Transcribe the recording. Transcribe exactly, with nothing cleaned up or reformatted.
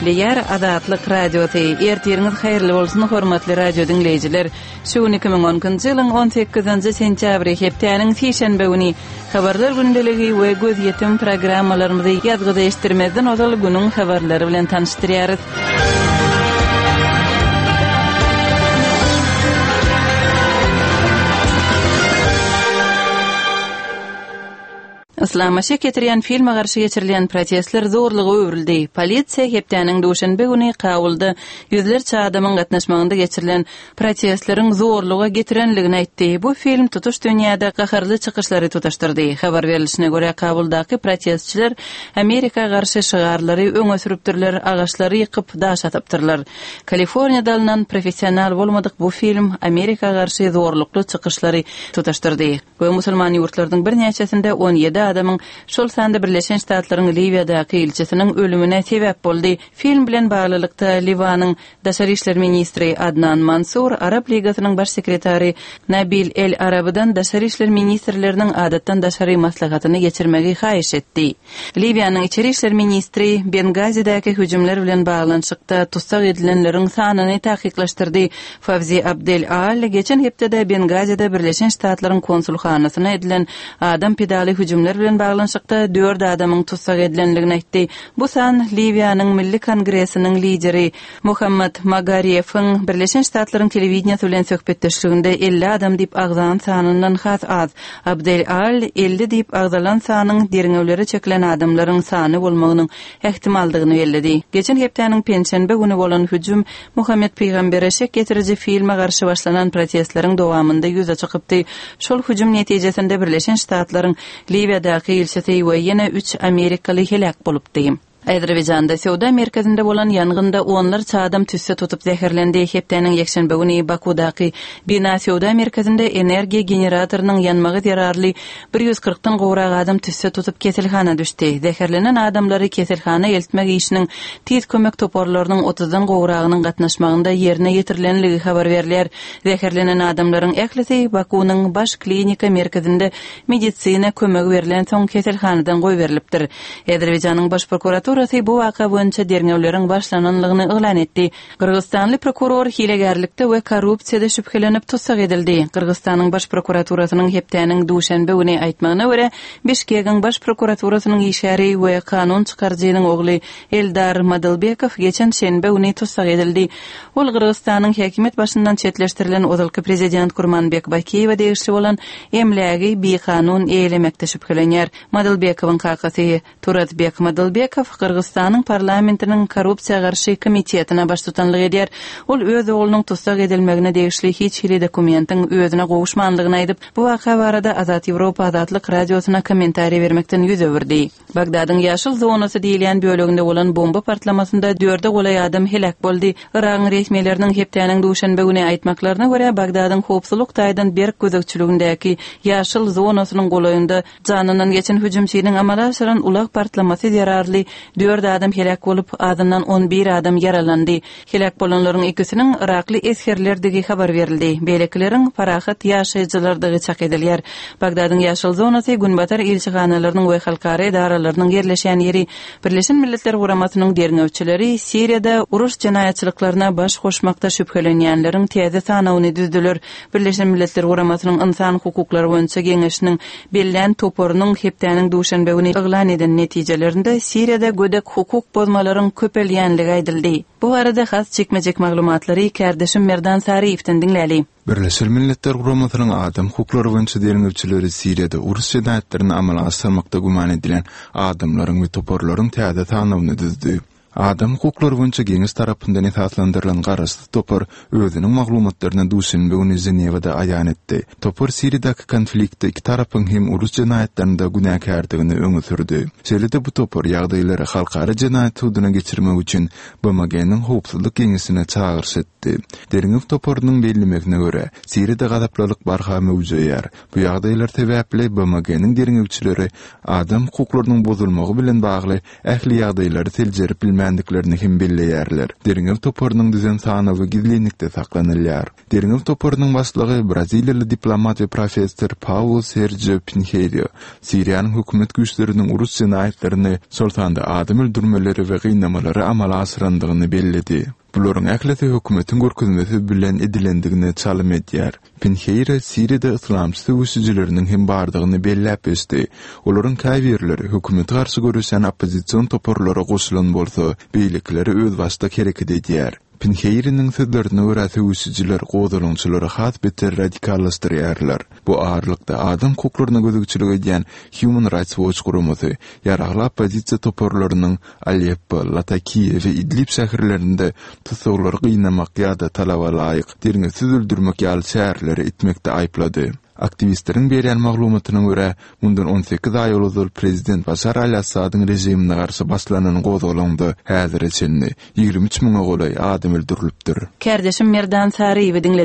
Leyer Adatlyk radioty ertiriniz hayrly bolsun hormatly radio dinleyijiler. Şu iki bin on-njy ýylyň on sekizinji sentýabry hepdeniň seşenbe güni habarlar gündeligi we göz ýetim programmalarymyzy ýazgyda eşitdirmezden ozal günüň habarlary bilen tanıştyrýarys. Islamaşy getirýän filme garşy geçirilen protestler zorlugy öwrüldi. Polisiýa hepdeniň duşanbe güni Kabulda ýüzlerçe adamyň gatnaşmagynda geçirilen protestleriň zorlugy getirenligini aýtdy. Bu film tutuş dünýäde gaharly çykyşlary tutaşdyrdy. Habar berilişine görä Kabuldaky protestçiler Amerika garşy şygarlary öňe sürüpdirler, agaçlary ýykyp daş atypdyrlar. Kaliforniýada alynan professional bolmadyk bu film Amerika garşy zorlukly çykyşlary tutaşdyrdy. Bu musulman ýurtlarynyň bir näçesinde on ýedi adamyň şol sanda Birleşen Ştatlaryň Libiýadaky ilçesiniň ölümine sebäp boldy. Film bilen baglylykda Libanyň Daşary işler ministri Adnan Mansur, Arab Ligasynyň baş sekretary Nabil El Arabydan Daşary işler ministrleriniň adatdan daşary maslahatyny geçirmegi haýyş etdi. Libiýanyň içeri işler ministri Bengazidaky hüjümler bilen baglanşykda tutsak edilenleriň sanyny tahkiklaşdyrdy. Fawzi Abdel Al geçen hepdede Bengazida Birleşen Ştatlaryň konsulxanasyna edilen adam pedali hüjümler bilen baglanşykda dört adamyň tutsak edilenligini aýtdy. Bu san Libiýanyň Milli Kongresiniň lideri Muhammad Magariyewiň Birleşen Ştatlaryň telewizionyasy bilen söhbetdeşliginde elli adam diýip agzalan sanynyň has az. Abdel Al elli diýip agzalan sanynyň deriňewleri çekilen adamlaryň sany bolmagynyň ehtimaldygyny bellädi. Geçen hepdeniň penşenbe güni bolan hüjüm Muhammed Peýgambere şek getiriji filme garşy başlanan protestleriň dowamynda ýüze çykypdy. Şol hüjüm netijesinde Birleşen Ştatlaryň Libiýadaky ilçesi we ýene üç Amerikaly helak bolupdy. Azerbaýjanda Sewda merkezinde bolan ýangynda onlarça adam tüsse tutup zäherlendi. Hepdeniň ýekşenbe güni Bakudaky bina Sewda merkezinde energiýa generatorynyň ýanmagy zerarly bir ýüz kırkdan gowrak adam tüsse tutup keselhana düşdi. Zäherlenen adamlary keselhana eltmek işiniň tiz kömek toporlarynyň otuzdan gowragynyň gatnaşmagynda ýerine ýetirilenligi habar berilýär. Zäherlenen adamlaryň ählisi Bakunyň baş klinika merkezinde medisina kömegi berilen soň keselhanadan goý berilipdir. Azerbaýjanyň baş prokurator Burası bu vaka boyunca derňewleriň başlananlygyny eglan etdi. Kırgızstanly prokuror hilegerlikde we korrupsiýada şüphelenip tutsak edildi. Kırgızstanyň baş prokuraturasynyň hepdeniň duşanbe güni aýtmagyna görä, Bişkegiň baş prokuraturasynyň işgäri we kanun çykarjynyň ogly Eldar Madalbekow geçen şenbe güni tutsak edildi. Ol Kırgızstanyň häkimet başyndan çetleşdirilen ozalky prezident Kurmanbek Bakiýew degişli bolan emlägi bi kanun eýlemekde şüphelenýär. Madalbekowyň kakasy Turatbek Madalbekow Kırgızstanyň parlamentiniň korrupsiýa garşy komitetine baş tutanlyk edýär. Ol öz oglunyň tutsak edilmegine degişli hiç hili dokumentiň özüne gowuşmanlygyny aýdyp, bu waka barada Azat Ýewropa Azatlyk radiosyna kommentariýa bermekden ýüz öwürdi. Bagdadyň ýaşyl zonasy diýilen bölегinde bolan bomba partlamasynda dörde golay adam helak boldy. Iraň resmiýetleriniň hepdeniň duşanbe güni aýtmaklaryna görä, Bagdadyň howpsuzlyk taýdan berk gözekçiligindäki ýaşyl zonasynyň golaýynda janynyň geçen hüjümçiniň amala aşyran ulak partlamasy zerarly dört adam helak bolup, adından on bir adam yaralandy. Helak bolanlaryň ikisiniň Irakly eskerler degi habar berildi. Beýlekileriň parahat ýaşaýjylardygy çak edilýär. Bagdadyň ýaşyl zonasy günbatar ilçihanalarynyň we halkary edaralarynyň yerleşen ýeri. Birleşen Milletler Guramasynyň derňewçileri Siriýada uruş jinaýatçylyklaryna baş goşmakda şüphelenýänleriň täze sanawyny düzdüler. Birleşen Milletler Guramasynyň insan hukuklary boýunça geňeşiniň belän toporunyň hepdeniň duşanbe güni eglan eden netijelerinde Siriýada gödek hukuk bozmalaryň köpelýänligi aýdyldy. Bu arada has çekmejek maglumatlary kardeşim Merdan Sariýewden dinläli. Birleşen Milletler Guramasynyň adam hukuklary boýunça derňewçileri Siriýada uruş jinaýatlaryny amala aşyrmakda guman edilen adamlaryň we toporlaryň täze sanawyny düzdü. Adam hukuklary boýunça geňiş tarapyndan esaslandyrylan garasy topor özüniň maglumatlaryny duşanbe güni Ženewada aýan etdi. Topor Siriýadaky konfliktde iki tarapyň hem uruş jinaýatlarynda günäkärdigini öňe sürdi. Şeýle bu topor ýagdaýlary halkary jinaýat hududyna geçirmek üçin B M G'niň howpsuzlyk geňesine çağırş etdi. Derňew toporunyň bellemegine görä, Siriýada gadaplalyk barha mewjudýar. Bu ýagdaýlar sebäpli B M G'niň derňewçileri adam hukuklarynyň bozulmagy bilen bagly ähli ýagdaýlary seljerip bilmek bilmendiklerini hem belleýärler. Deriňew toporunyň düzen sanawy gizlilikde saklanylýar. Deriňew toporunyň başlygy Braziliýaly diplomat we professor Paulo Sergio Pinheiro, Siriýanyň hökümet güýçleriniň urus cinayetlerini, sultanda adam öldürmeleri we gynnamalary amala asırandygyny belledi. Buların ähleti hökümetin görkezmesi bilen edilendigine çalym edýär. Pinheiro Siriýada islamçy güýççileriniň hem bardygyny belläp ösdi. Olaryň käbirleri hökümeti garşy görüşen opposision toporlary goşulan bolsa, beýlikleri öz başda hereket edýär. Pinheiro'nun sözlerine göre güýççiler gozalançylary hat beter radikallaşdyrýarlar. Bu ağırlıkta adam hukuklaryna gözükçülük edýän Human Rights Watch guramazy ýaragly opposisiýa toporlarynyň Aleppo, Latakiýa we Idlib şäherlerinde tutuklary gynnamak ýa-da talaba laýyk deriňsiz öldürmek ýaly şäherleri itmekde aýplady. Aktivistlerin berýän maglumatyna görä, mundan on sekiz aý olup prezident Bashar al-Assadyň rejimine garşy başlanan gozalandy. Häzir ýygrimi üç miňe golay adam öldürilipdir. Kärdeşim Merdan Sary